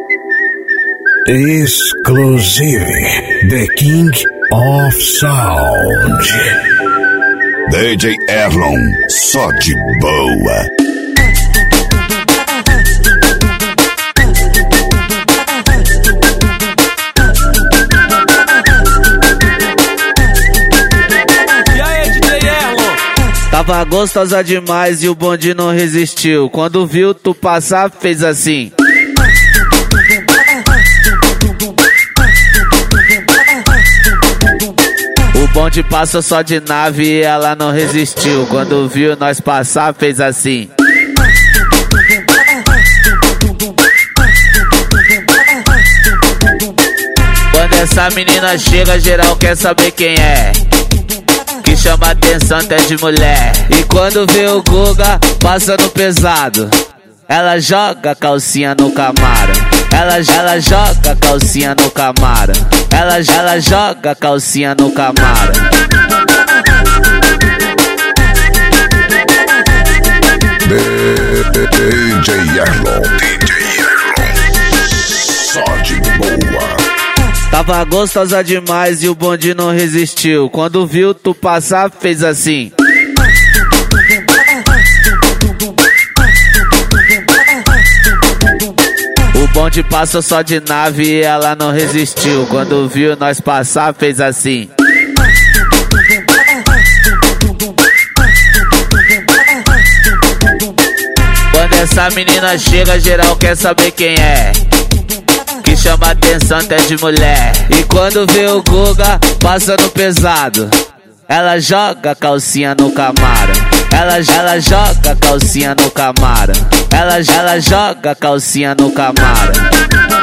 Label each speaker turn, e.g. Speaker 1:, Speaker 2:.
Speaker 1: Exclusive, The King of Sound.
Speaker 2: DJ Erlon, só de boa.
Speaker 3: E aí, DJ Erlon?
Speaker 4: Tava gostosa demais e o bonde não resistiu. Quando viu tu passar, fez assim. O bonde passou só de nave e ela não resistiu. Quando viu nós passar, fez assim. Quando essa menina chega, geral quer saber quem é. Que chama atenção até de mulher. E quando vê o Guga passando pesado, ela joga a calcinha no Camaro. Ela joga a calcinha no Camaro. Ela joga a calcinha no Camaro.
Speaker 2: DJ Erlon, só de boa.
Speaker 4: Tava gostosa demais e o bonde não resistiu. Quando viu tu passar, fez assim. O bonde passou só de nave e ela não resistiu. Quando viu nós passar, fez assim. Quando essa menina chega, geral quer saber quem é. Que chama atenção até de mulher. E quando vê o Guga passando pesado, ela joga a calcinha no Camaro. Ela joga a calcinha no Camaro. Ela joga a calcinha no Camaro.